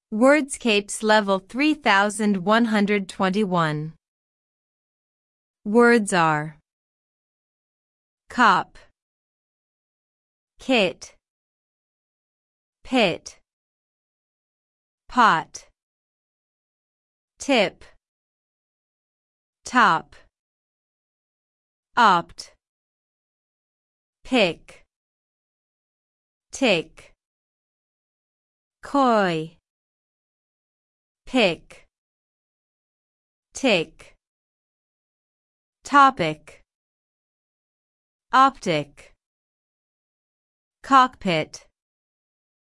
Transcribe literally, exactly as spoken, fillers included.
Wordscapes level three thousand one hundred twenty-one. Words are cop, kit, pit, pot, tip, top, opt, pick, tick, coy, pick, tick, topic, optic, cockpit.